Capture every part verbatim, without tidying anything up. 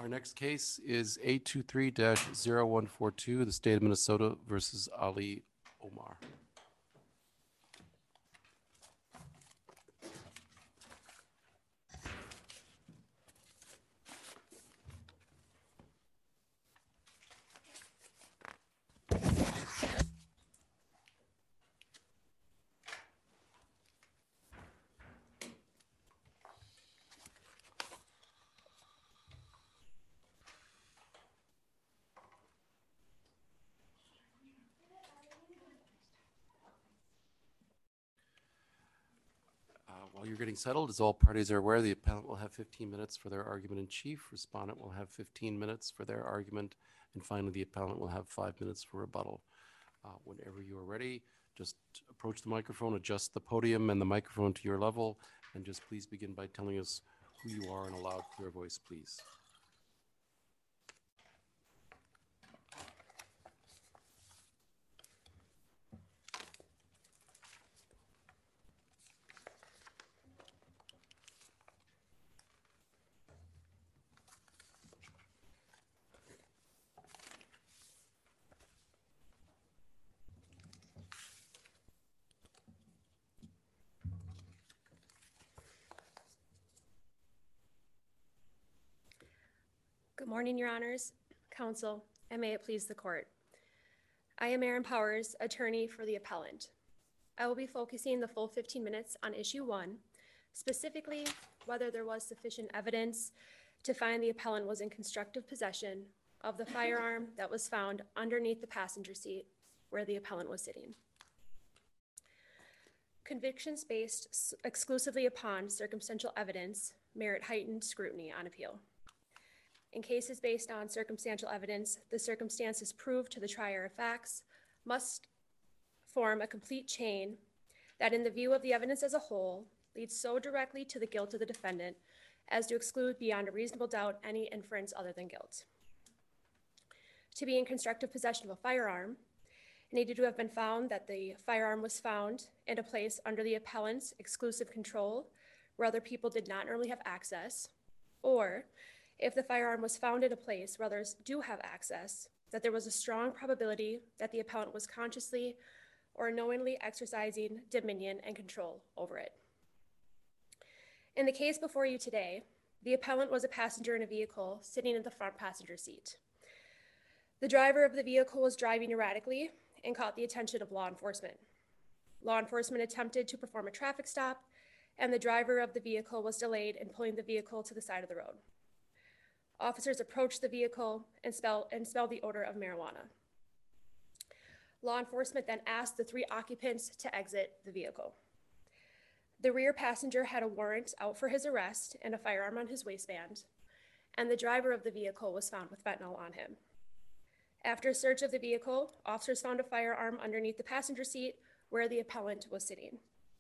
Our next case is eight two three dash zero one four two, the state of Minnesota versus Ali Omar. Uh, While you're getting settled, as all parties are aware, the appellant will have fifteen minutes for their argument in chief. Respondent will have fifteen minutes for their argument. And finally, the appellant will have five minutes for rebuttal. Uh, Whenever you are ready, just approach the microphone, adjust the podium and the microphone to your level, and just please begin by telling us who you are in a loud, clear voice, please. Good morning, Your Honors, Counsel, and may it please the Court. I am Erin Powers, attorney for the appellant. I will be focusing the full fifteen minutes on issue one, specifically whether there was sufficient evidence to find the appellant was in constructive possession of the firearm that was found underneath the passenger seat where the appellant was sitting. Convictions based exclusively upon circumstantial evidence merit heightened scrutiny on appeal. In cases based on circumstantial evidence, the circumstances proved to the trier of facts must form a complete chain that, in the view of the evidence as a whole, leads so directly to the guilt of the defendant as to exclude beyond a reasonable doubt any inference other than guilt. To be in constructive possession of a firearm, it needed to have been found that the firearm was found in a place under the appellant's exclusive control where other people did not normally have access, or if the firearm was found in a place where others do have access, that there was a strong probability that the appellant was consciously or knowingly exercising dominion and control over it. In the case before you today, the appellant was a passenger in a vehicle sitting in the front passenger seat. The driver of the vehicle was driving erratically and caught the attention of law enforcement. Law enforcement attempted to perform a traffic stop, and the driver of the vehicle was delayed in pulling the vehicle to the side of the road. Officers approached the vehicle and, smell, and smelled the odor of marijuana. Law enforcement then asked the three occupants to exit the vehicle. The rear passenger had a warrant out for his arrest and a firearm on his waistband, and the driver of the vehicle was found with fentanyl on him. After a search of the vehicle, officers found a firearm underneath the passenger seat where the appellant was sitting.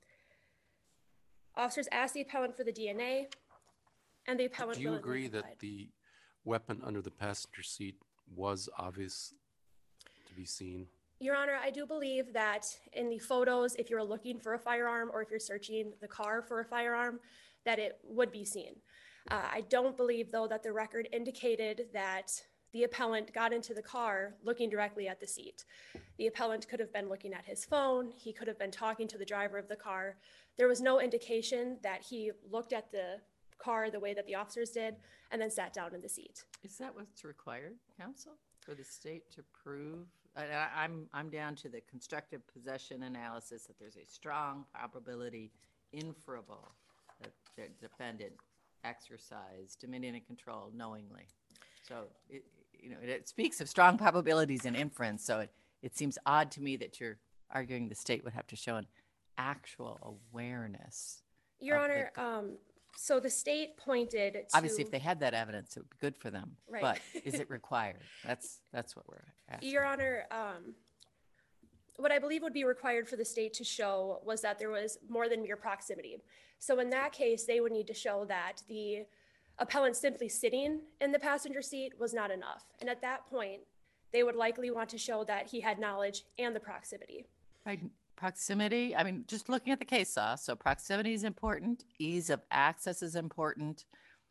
Officers asked the appellant for the D N A, and the appellant Do you willingly agree complied. that the weapon under the passenger seat was obvious to be seen? Your Honor, I do believe that in the photos, if you're looking for a firearm or if you're searching the car for a firearm, that it would be seen. Uh, I don't believe, though, that the record indicated that the appellant got into the car looking directly at the seat. The appellant could have been looking at his phone. He could have been talking to the driver of the car. There was no indication that he looked at the car the way that the officers did and then sat down in the seat. Is that what's required, counsel, for the state to prove? I, I- I'm I'm down to the constructive possession analysis that there's a strong probability, inferable, that the defendant exercised dominion and control knowingly. So it you know it speaks of strong probabilities and inference. So it, it seems odd to me that you're arguing the state would have to show an actual awareness. Your of Honor, the- um, so the state pointed to... Obviously, if they had that evidence, it would be good for them. Right. But is it required? That's that's what we're asking. Your Honor, um, what I believe would be required for the state to show was that there was more than mere proximity. So in that case, they would need to show that the appellant simply sitting in the passenger seat was not enough. And at that point, they would likely want to show that he had knowledge and the proximity. Right. Proximity, I mean, just looking at the case law, so proximity is important, ease of access is important.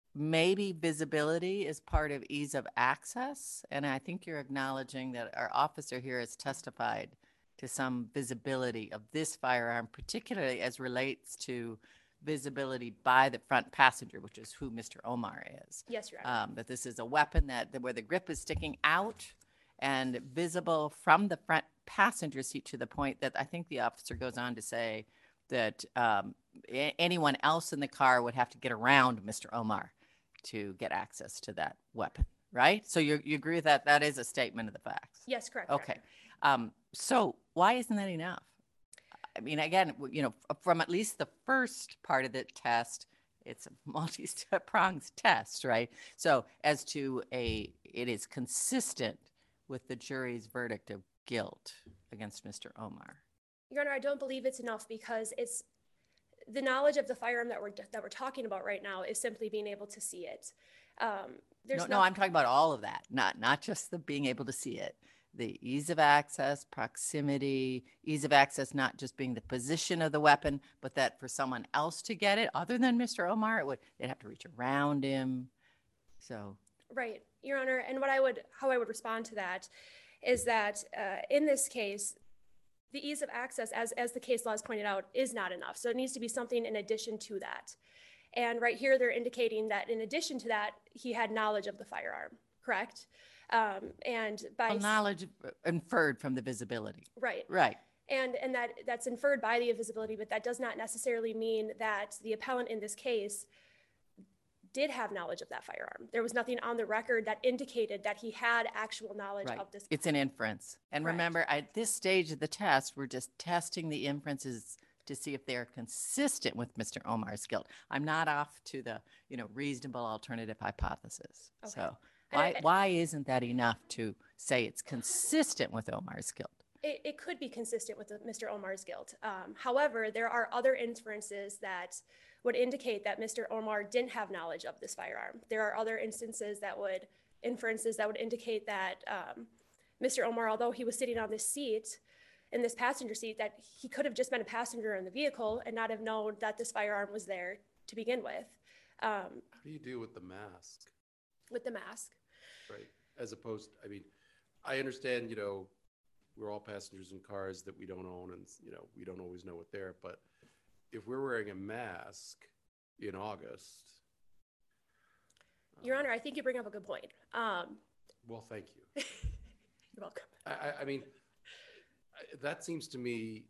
maybe visibility is part of ease of access. And I think you're acknowledging that our officer here has testified to some visibility of this firearm, particularly as relates to visibility by the front passenger, which is who Mister Omar is. Yes, Your Honor. Um, that this is a weapon that, that where the grip is sticking out and visible from the front passenger seat, to the point that I think the officer goes on to say that um, a- anyone else in the car would have to get around Mister Omar to get access to that weapon, right? So you you agree with that? That is a statement of the facts. Yes, correct. Your Okay. Honor. Um, so why isn't that enough? I mean, again, w- you know, f- from at least the first part of the test, it's a multi-pronged test, right? So as to a, it is consistent with the jury's verdict of guilt against Mister Omar. Your Honor, I don't believe it's enough because it's the knowledge of the firearm that we're that we're talking about right now is simply being able to see it. Um, there's No, no, I'm talking about all of that, not not just the being able to see it. The ease of access, proximity, ease of access, not just being the position of the weapon, but that for someone else to get it, other than Mister Omar, it would they'd have to reach around him. So Right, Your Honor. And what I would, how I would respond to that is that uh, in this case, the ease of access, as, as the case law has pointed out, is not enough. So it needs to be something in addition to that. And right here, they're indicating that in addition to that, he had knowledge of the firearm, correct? Um, and by, well, knowledge inferred from the visibility. right. Right. And, and that, that's inferred by the invisibility, but that does not necessarily mean that the appellant in this case did have knowledge of that firearm. There was nothing on the record that indicated that he had actual knowledge Right. of this. It's an inference. And Correct. remember, at this stage of the test, we're just testing the inferences to see if they're consistent with Mister Omar's guilt. I'm not off to the, you know, reasonable alternative hypothesis. Okay. So And why I- why isn't that enough to say it's consistent with Omar's guilt? It, it could be consistent with the, Mister Omar's guilt. Um, however, there are other inferences that would indicate that Mister Omar didn't have knowledge of this firearm. There are other instances that would, inferences that would indicate that um, Mister Omar, although he was sitting on this seat, in this passenger seat, that he could have just been a passenger in the vehicle and not have known that this firearm was there to begin with, um, How do you do with the mask, with the mask. right? As opposed, I mean, I understand, you know, we're all passengers in cars that we don't own and, you know, we don't always know what they're, but if we're wearing a mask in August. Your um, Honor, I think you bring up a good point. Um, Well, thank you. you're welcome. I, I, I mean, I- that seems to me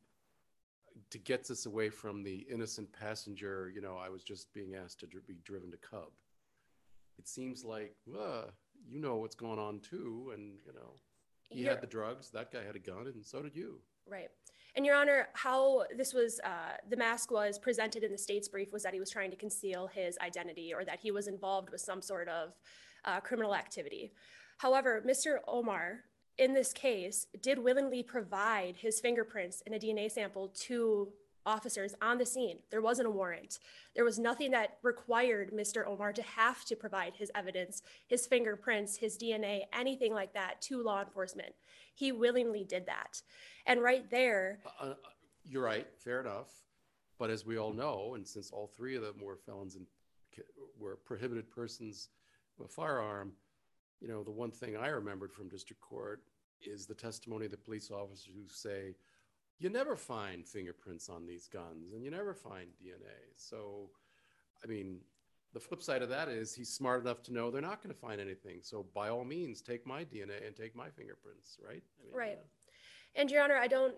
to get us away from the innocent passenger, you know, I was just being asked to dr- be driven to Cub. It seems like, uh, you know what's going on too, and, you know, he You're- had the drugs, that guy had a gun, and so did you. Right. And Your Honor, how this was, uh, the mask was presented in the state's brief was that he was trying to conceal his identity or that he was involved with some sort of uh, criminal activity. However, Mister Omar, in this case, did willingly provide his fingerprints and a D N A sample to officers on the scene. There wasn't a warrant. There was nothing that required Mister Omar to have to provide his evidence, his fingerprints, his D N A, anything like that to law enforcement. He willingly did that. And right there, Uh, uh, You're right, fair enough. But as we all know, and since all three of them were felons and ca- were prohibited persons with a firearm, you know, the one thing I remembered from district court is the testimony of the police officers who say, you never find fingerprints on these guns and you never find D N A. So, I mean, the flip side of that is he's smart enough to know they're not going to find anything. So by all means, take my D N A and take my fingerprints, right? I mean, Right. uh, and Your Honor, I don't,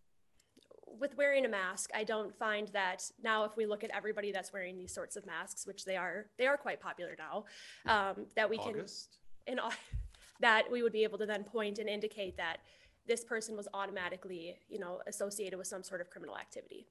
with wearing a mask, I don't find that now if we look at everybody that's wearing these sorts of masks, which they are, they are quite popular now, um, that we can, August? in, au- that we would be able to then point and indicate that this person was automatically, you know, associated with some sort of criminal activity.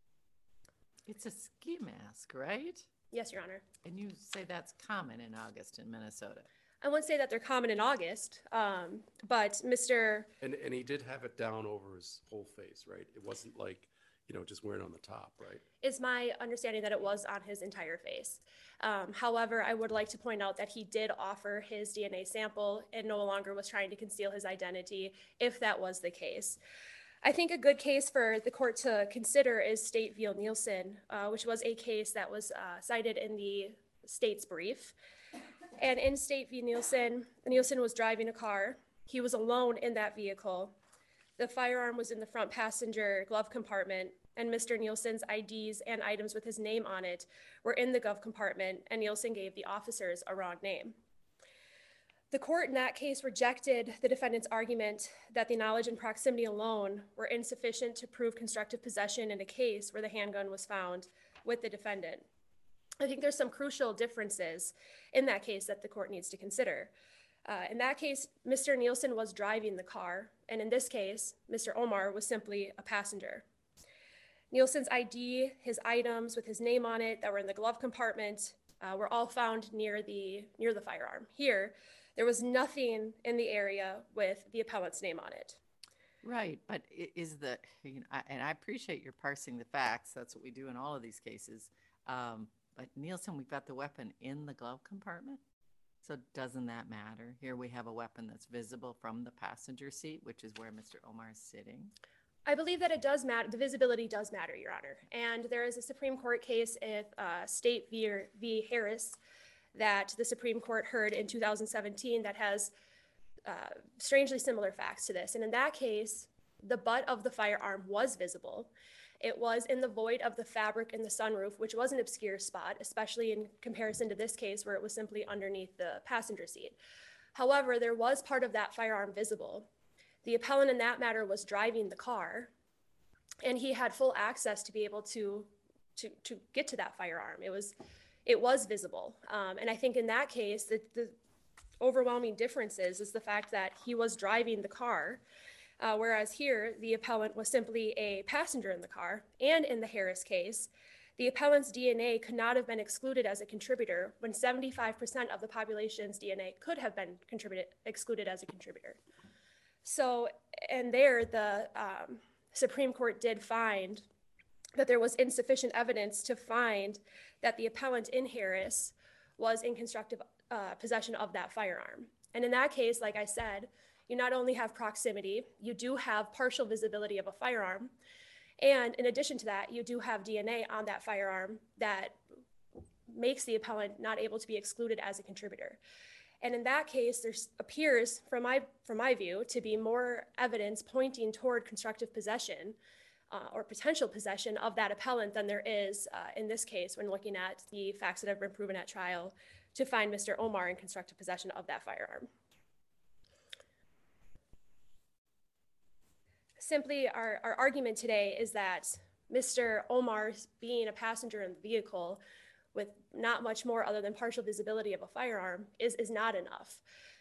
It's a ski mask, right? Yes, Your Honor. And you say that's common in August in Minnesota. I wouldn't say that they're common in August, um, but Mister And, and he did have it down over his whole face, right? It wasn't like, you know, just wearing it on the top, right? It's my understanding that it was on his entire face. Um, however, I would like to point out that he did offer his D N A sample and no longer was trying to conceal his identity if that was the case. I think a good case for the court to consider is State v. Nielsen, uh, which was a case that was uh, cited in the state's brief. And in State v. Nielsen, Nielsen was driving a car. He was alone in that vehicle. The firearm was in the front passenger glove compartment, and Mister Nielsen's I Ds and items with his name on it were in the glove compartment, and Nielsen gave the officers a wrong name. The court in that case rejected the defendant's argument that the knowledge and proximity alone were insufficient to prove constructive possession in a case where the handgun was found with the defendant. I think there's some crucial differences in that case that the court needs to consider. Uh, in that case, Mister Nielsen was driving the car, and in this case, Mister Omar was simply a passenger. Nielsen's I D, his items with his name on it that were in the glove compartment, uh, were all found near the near the firearm. Here, there was nothing in the area with the appellant's name on it. Right, but i- is the, you know, I- and I appreciate your parsing the facts. That's what we do in all of these cases. Um, but Nielsen, we've got the weapon in the glove compartment. So doesn't that matter? Here we have a weapon that's visible from the passenger seat, which is where Mister Omar is sitting. I believe that it does matter. The visibility does matter, Your Honor. And there is a Supreme Court case in uh, State v. v. Harris that the Supreme Court heard in two thousand seventeen that has uh, strangely similar facts to this. And in that case, the butt of the firearm was visible. It was in the void of the fabric in the sunroof, which was an obscure spot, especially in comparison to this case where it was simply underneath the passenger seat. However, there was part of that firearm visible. The appellant in that matter was driving the car, and he had full access to be able to, to, to get to that firearm. It was, it was visible. Um, and I think in that case, the, the overwhelming difference is, is the fact that he was driving the car, uh, whereas here, the appellant was simply a passenger in the car. And in the Harris case, the appellant's D N A could not have been excluded as a contributor when seventy-five percent of the population's D N A could have been contributed, excluded as a contributor. So, and there, the um, Supreme Court did find that there was insufficient evidence to find that the appellant in Harris was in constructive uh, possession of that firearm. And in that case, like I said, you not only have proximity, you do have partial visibility of a firearm, and in addition to that, you do have D N A on that firearm that makes the appellant not able to be excluded as a contributor. And in that case, there appears, from my, from my view, to be more evidence pointing toward constructive possession uh, or potential possession of that appellant than there is uh, in this case when looking at the facts that have been proven at trial to find Mister Omar in constructive possession of that firearm. Simply, our, our argument today is that Mister Omar, being a passenger in the vehicle with not much more other than partial visibility of a firearm, is, is not enough.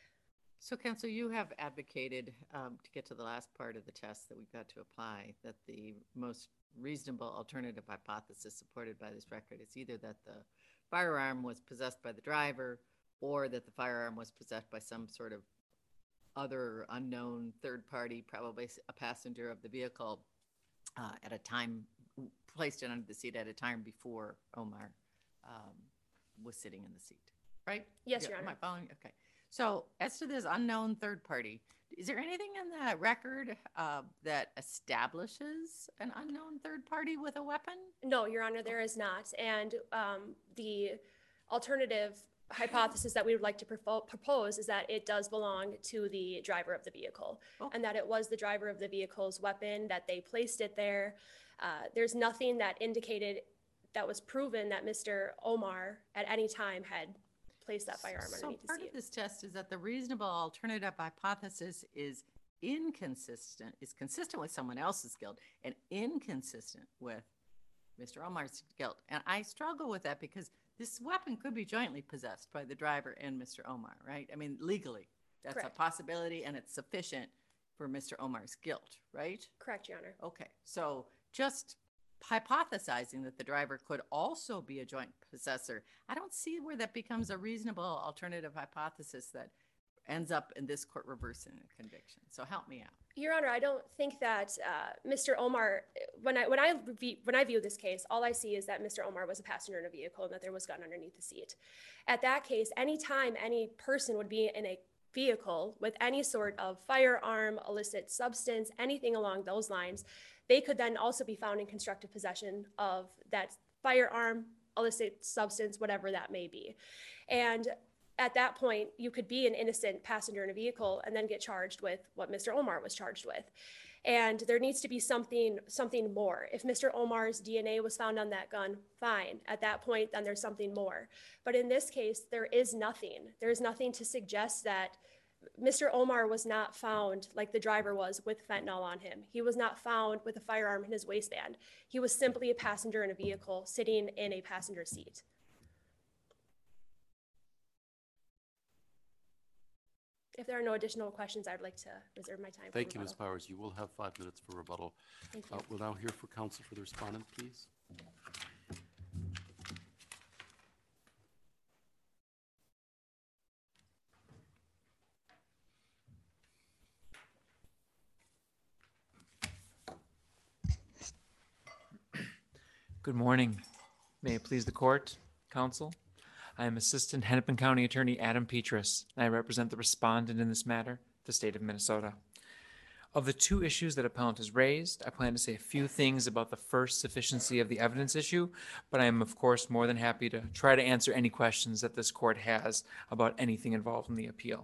So, counsel, you have advocated, um, to get to the last part of the test that we've got to apply, that the most reasonable alternative hypothesis supported by this record is either that the firearm was possessed by the driver or that the firearm was possessed by some sort of other unknown third party, probably a passenger of the vehicle, uh, at a time, placed it under the seat at a time before Omar um, was sitting in the seat, right? Yes, Yeah, Your Honor. Am I following? Okay. So as to this unknown third party, is there anything in that record uh, that establishes an unknown third party with a weapon? No, Your Honor, there is not. And um, the alternative hypothesis that we would like to propo- propose is that it does belong to the driver of the vehicle, Okay. and that it was the driver of the vehicle's weapon, that they placed it there. Uh, there's nothing that indicated that was proven that Mister Omar at any time had placed that firearm So underneath the part seat. of this test is that the reasonable alternative hypothesis is inconsistent, is consistent with someone else's guilt and inconsistent with Mister Omar's guilt. And I struggle with that because this weapon could be jointly possessed by the driver and Mister Omar, right? I mean, legally, that's Correct. a possibility and it's sufficient for Mister Omar's guilt, right? Correct, Your Honor. Okay, so just hypothesizing that the driver could also be a joint possessor, I don't see where that becomes a reasonable alternative hypothesis that ends up in this court reversing a conviction. So help me out. Your Honor, I don't think that uh, Mister Omar, when I when I view, when I view this case, all I see is that Mister Omar was a passenger in a vehicle and that there was a gun underneath the seat. At that case, anytime any person would be in a vehicle with any sort of firearm, illicit substance, anything along those lines, they could then also be found in constructive possession of that firearm illicit substance, whatever that may be. And at that point, you could be an innocent passenger in a vehicle and then get charged with what Mister Omar was charged with. And there needs to be something something more. If Mister Omar's D N A was found on that gun, fine. At that point, then there's something more. But in this case, there is nothing. There is nothing to suggest that Mister Omar was not found like the driver was with fentanyl on him. He was not found with a firearm in his waistband. He was simply a passenger in a vehicle sitting in a passenger seat. If there are no additional questions, I'd like to reserve my time. Thank for you, Miz rebuttal. Powers. You will have five minutes for rebuttal. Thank you. Uh, We'll now hear from counsel for the respondent, please. Good morning. May it please the court, counsel. I am Assistant Hennepin County Attorney Adam Petras, and I represent the respondent in this matter, the state of Minnesota. Of the two issues that appellant has raised, I plan to say a few things about the first sufficiency of the evidence issue, but I am of course more than happy to try to answer any questions that this court has about anything involved in the appeal.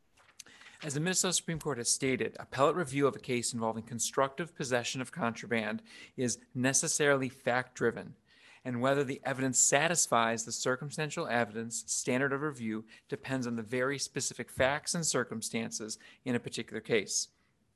As the Minnesota Supreme Court has stated, appellate review of a case involving constructive possession of contraband is necessarily fact-driven, and whether the evidence satisfies the circumstantial evidence standard of review depends on the very specific facts and circumstances in a particular case.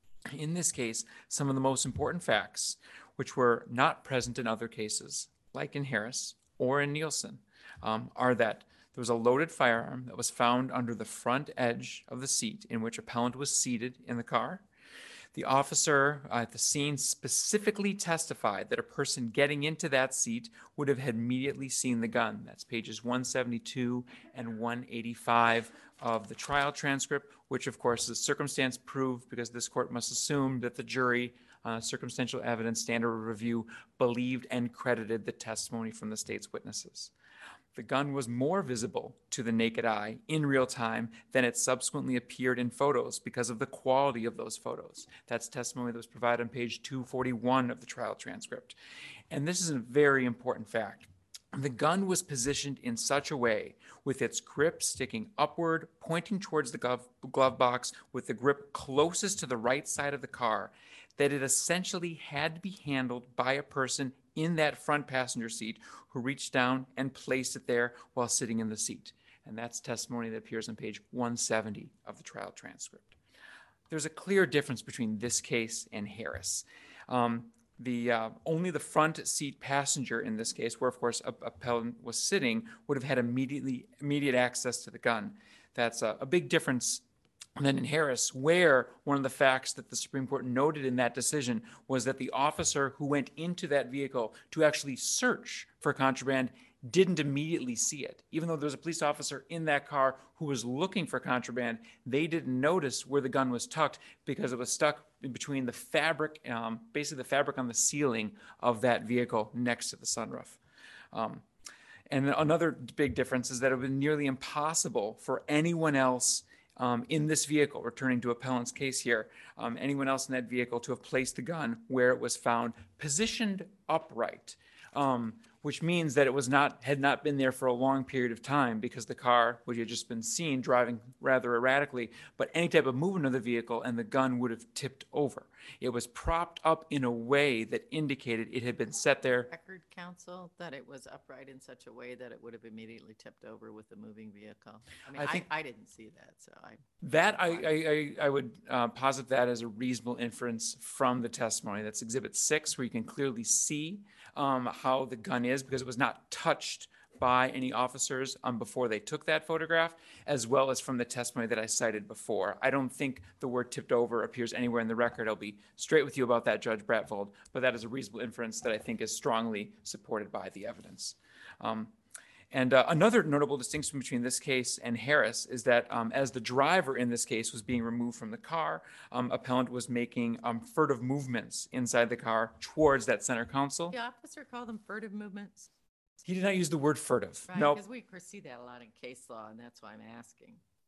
In this case, some of the most important facts, which were not present in other cases, like in Harris or in Nielsen, um, are that there was a loaded firearm that was found under the front edge of the seat in which appellant was seated in the car. The officer uh, at the scene specifically testified that a person getting into that seat would have had immediately seen the gun. That's pages one seventy-two and one eighty-five of the trial transcript, which of course is circumstance proved because this court must assume that the jury, uh, circumstantial evidence standard of review, believed and credited the testimony from the state's witnesses. The gun was more visible to the naked eye in real time than it subsequently appeared in photos because of the quality of those photos. That's testimony that was provided on page two forty-one of the trial transcript. And this is a very important fact. The gun was positioned in such a way, with its grip sticking upward, pointing towards the glove, glove box, with the grip closest to the right side of the car, that it essentially had to be handled by a person in that front passenger seat who reached down and placed it there while sitting in the seat. And that's testimony that appears on page one seventy of the trial transcript. There's a clear difference between this case and Harris. Um, the uh, only the front seat passenger in this case, where of course a appellant was sitting, would have had immediately immediate access to the gun. That's a, a big difference. And then in Harris, where one of the facts that the Supreme Court noted in that decision was that the officer who went into that vehicle to actually search for contraband didn't immediately see it. Even though there was a police officer in that car who was looking for contraband, they didn't notice where the gun was tucked because it was stuck in between the fabric, um, basically the fabric on the ceiling of that vehicle next to the sunroof. Um, and another big difference is that it would be nearly impossible for anyone else Um, in this vehicle, returning to appellant's case here, um, anyone else in that vehicle to have placed the gun where it was found, positioned upright, um, which means that it was not had not been there for a long period of time because the car, which had just been seen driving rather erratically, but any type of movement of the vehicle and the gun would have tipped over. It was propped up in a way that indicated it had been set there. Record counsel that it was upright in such a way that it would have immediately tipped over with the moving vehicle. I mean, I I, think- I didn't see that, so I. That I, I, I- I would uh, posit that as a reasonable inference from the testimony. That's Exhibit six, where you can clearly see um, how the gun is because it was not touched by any officers um, before they took that photograph, as well as from the testimony that I cited before. I don't think the word tipped over appears anywhere in the record. I'll be straight with you about that, Judge Bratvold, but that is a reasonable inference that I think is strongly supported by the evidence. Um, And uh, another notable distinction between this case and Harris is that um, as the driver in this case was being removed from the car, um, appellant was making um, furtive movements inside the car towards that center console. The officer called them furtive movements, He did not use the word furtive. right? No, Because we of course see that a lot in case law, and that's why I'm asking.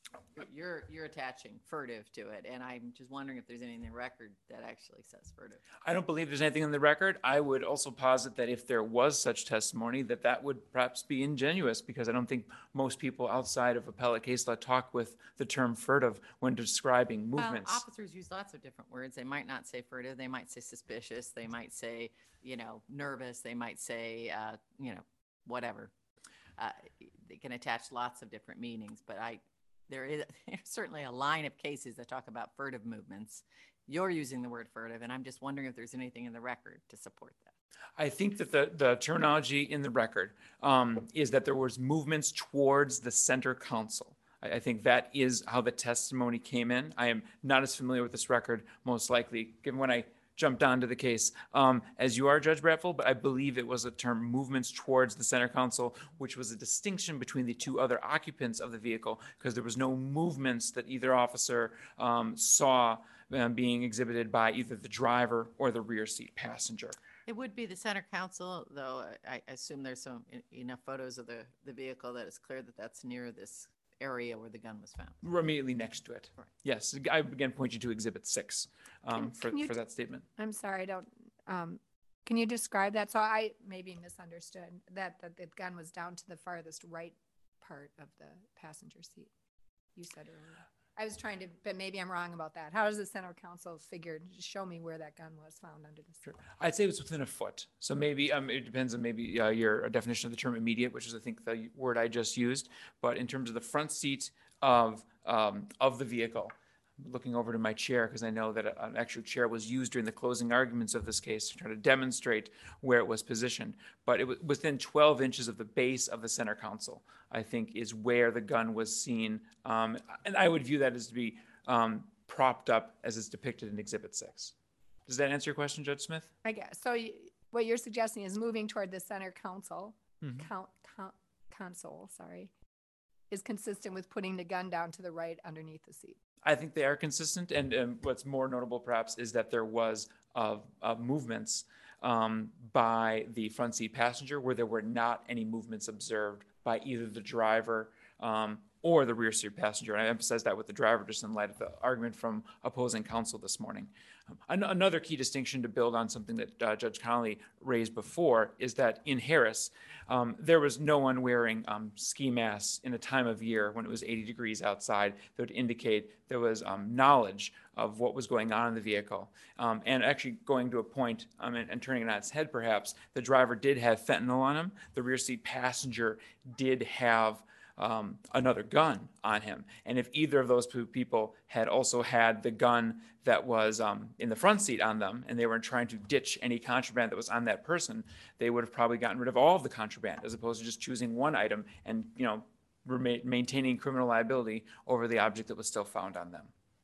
You're, you're attaching furtive to it, and I'm just wondering if there's anything in the record that actually says furtive. I don't believe there's anything in the record. I would also posit that if there was such testimony, that that would perhaps be ingenuous, because I don't think most people outside of appellate case law talk with the term furtive when describing Well, movements. officers use lots of different words. They might not say furtive. They might say suspicious. They might say, you know, nervous. They might say, uh, you know, whatever. Uh, they can attach lots of different meanings, but I, there is there's certainly a line of cases that talk about furtive movements. You're using the word furtive, and I'm just wondering if there's anything in the record to support that. I think that the, the terminology in the record um, is that there was movements towards the center council. I, I think that is how the testimony came in. I am not as familiar with this record, most likely, given when I jumped onto the case, um, as you are, Judge Bradfield, but I believe it was a term, movements towards the center council, which was a distinction between the two other occupants of the vehicle, because there was no movements that either officer um, saw um, being exhibited by either the driver or the rear seat passenger. It would be the center council, though I I assume there's some e- enough photos of the, the vehicle that it's clear that that's near this area where the gun was found. We're immediately next to it. Right. Yes, I again point you to Exhibit six um, Can- for, can you for t- that statement. I'm sorry, I don't, um, can you describe that? So I maybe misunderstood that, that the gun was down to the farthest right part of the passenger seat. You said earlier. I was trying to, but maybe I'm wrong about that. How does the center council figure, just show me where that gun was found under the seat? I'd say it was within a foot. So maybe um, it depends on maybe uh, your definition of the term immediate, which is I think the word I just used. But in terms of the front seat of um, of the vehicle, I'm looking over to my chair because I know that a- an actual chair was used during the closing arguments of this case to try to demonstrate where it was positioned. But it was within twelve inches of the base of the center console, I think, is where the gun was seen. Um, and I would view that as to be um, propped up as is depicted in Exhibit six. Does that answer your question, Judge Smith? I guess. So you, what you're suggesting is moving toward the center council, Mhm. count, count, console, sorry, is consistent with putting the gun down to the right underneath the seat. I think they are consistent, and, and what's more notable perhaps is that there was uh, uh, movements um, by the front seat passenger where there were not any movements observed by either the driver um, or the rear seat passenger. And I emphasize that with the driver just in light of the argument from opposing counsel this morning. Um, an- another key distinction to build on something that uh, Judge Connolly raised before is that in Harris, um, there was no one wearing um, ski masks in a time of year when it was eighty degrees outside that would indicate there was um, knowledge of what was going on in the vehicle. Um, and actually going to a point um, and, and turning it on its head perhaps, the driver did have fentanyl on him. The rear seat passenger did have um, another gun on him. And if either of those two people had also had the gun that was um, in the front seat on them, and they were trying to ditch any contraband that was on that person, they would have probably gotten rid of all of the contraband, as opposed to just choosing one item and, you know, remain, maintaining criminal liability over the object that was still found on them.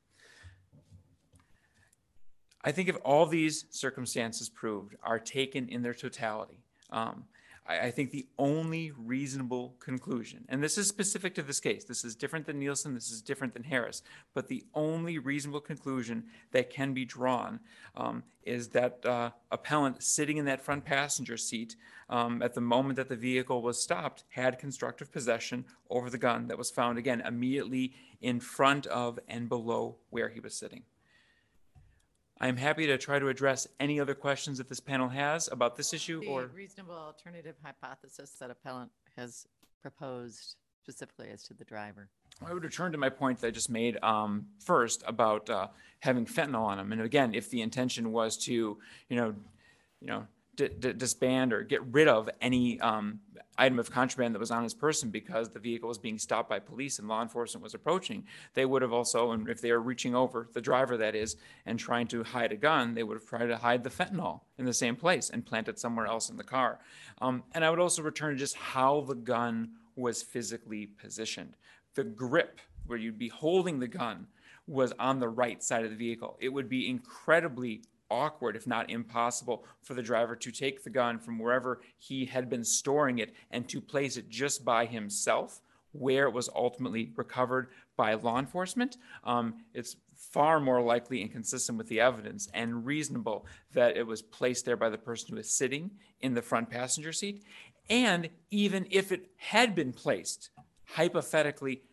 I think if all these circumstances proved are taken in their totality, um, I, I think the only reasonable conclusion, and this is specific to this case, this is different than Nielsen, this is different than Harris, but the only reasonable conclusion that can be drawn um, is that uh, appellant sitting in that front passenger seat um, at the moment that the vehicle was stopped had constructive possession over the gun that was found, again, immediately in front of and below where he was sitting. I'm happy to try to address any other questions that this panel has about this issue The or. reasonable alternative hypothesis that appellant has proposed specifically as to the driver. I would return to my point that I just made um, first about uh, having fentanyl on him. And again, if the intention was to, you know, you know, d- d- disband or get rid of any um, item of contraband that was on his person because the vehicle was being stopped by police and law enforcement was approaching, they would have also, and if they were reaching over, the driver that is, and trying to hide a gun, they would have tried to hide the fentanyl in the same place and plant it somewhere else in the car. Um, and I would also return to just how the gun was physically positioned. The grip where you'd be holding the gun was on the right side of the vehicle. It would be incredibly awkward, if not impossible, for the driver to take the gun from wherever he had been storing it and to place it just by himself where it was ultimately recovered by law enforcement. Um, it's far more likely and consistent with the evidence and reasonable that it was placed there by the person who was sitting in the front passenger seat. And even if it had been placed hypothetically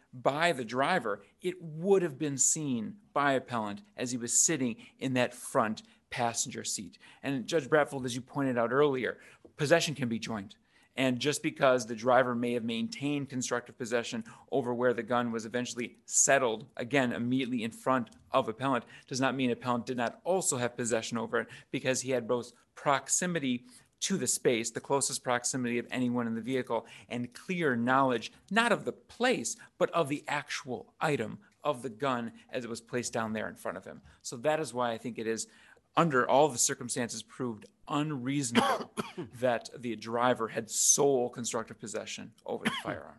by the driver, it would have been seen by appellant as he was sitting in that front passenger seat. And Judge Bratfield, as you pointed out earlier, possession can be joint. And just because the driver may have maintained constructive possession over where the gun was eventually settled, again, immediately in front of appellant, does not mean appellant did not also have possession over it, because he had both proximity to the space, the closest proximity of anyone in the vehicle, and clear knowledge, not of the place, but of the actual item of the gun as it was placed down there in front of him. So that is why I think it is, under all the circumstances, proved unreasonable that the driver had sole constructive possession over the firearm.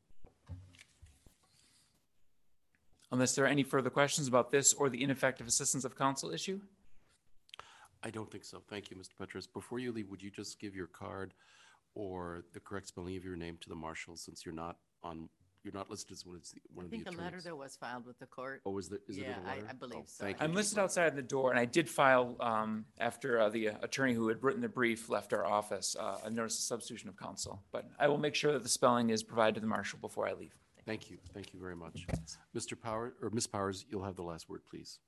Unless there are any further questions about this or the ineffective assistance of counsel issue? I don't think so. Thank you, Mister Petrus. Before you leave, would you just give your card or the correct spelling of your name to the marshal, since you're not on, you're not listed as one of the, one I of the think a letter, attorneys? though, was filed with the court. Oh, is there, is it Yeah, in a I- letter? I believe Oh, so. Thank you. I'm listed outside the door, and I did file, um, after uh, the attorney who had written the brief left our office, uh, a notice of substitution of counsel. But I will make sure that the spelling is provided to the marshal before I leave. Thank you. Thank you very much. Mister Power, or Miz Powers, you'll have the last word, please.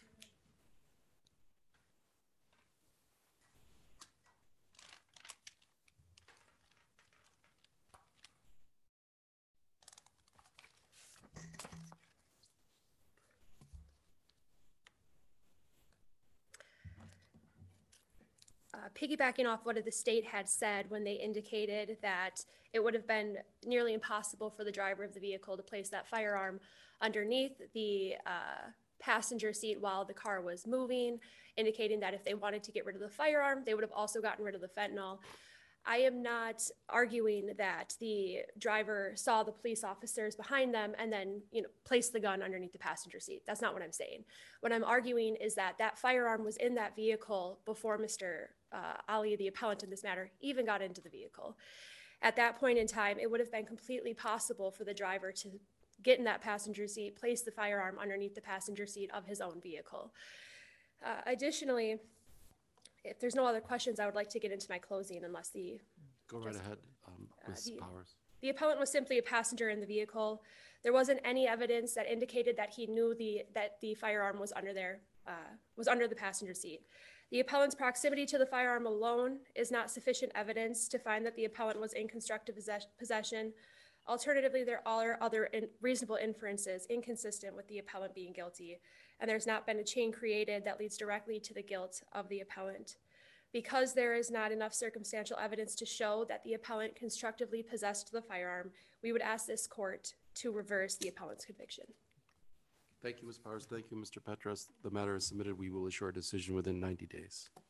Uh, piggybacking off what the state had said when they indicated that it would have been nearly impossible for the driver of the vehicle to place that firearm underneath the uh, passenger seat while the car was moving, indicating that if they wanted to get rid of the firearm, they would have also gotten rid of the fentanyl. I am not arguing that the driver saw the police officers behind them and then, you know, placed the gun underneath the passenger seat. That's not what I'm saying. What I'm arguing is that that firearm was in that vehicle before Mister Uh, Ali, the appellant in this matter, even got into the vehicle. At that point in time, it would have been completely possible for the driver to get in that passenger seat, place the firearm underneath the passenger seat of his own vehicle. Uh, additionally, if there's no other questions, I would like to get into my closing unless the Go right Just- ahead, um, uh, Miz the- Powers. The appellant was simply a passenger in the vehicle. There wasn't any evidence that indicated that he knew the that the firearm was under there, uh, was under the passenger seat. The appellant's proximity to the firearm alone is not sufficient evidence to find that the appellant was in constructive possess- possession. Alternatively, there are other in- reasonable inferences inconsistent with the appellant being guilty, and there's not been a chain created that leads directly to the guilt of the appellant. Because there is not enough circumstantial evidence to show that the appellant constructively possessed the firearm, we would ask this court to reverse the appellant's conviction. Thank you, Miz Powers. Thank you, Mister Petrus. The matter is submitted. We will issue our decision within ninety days.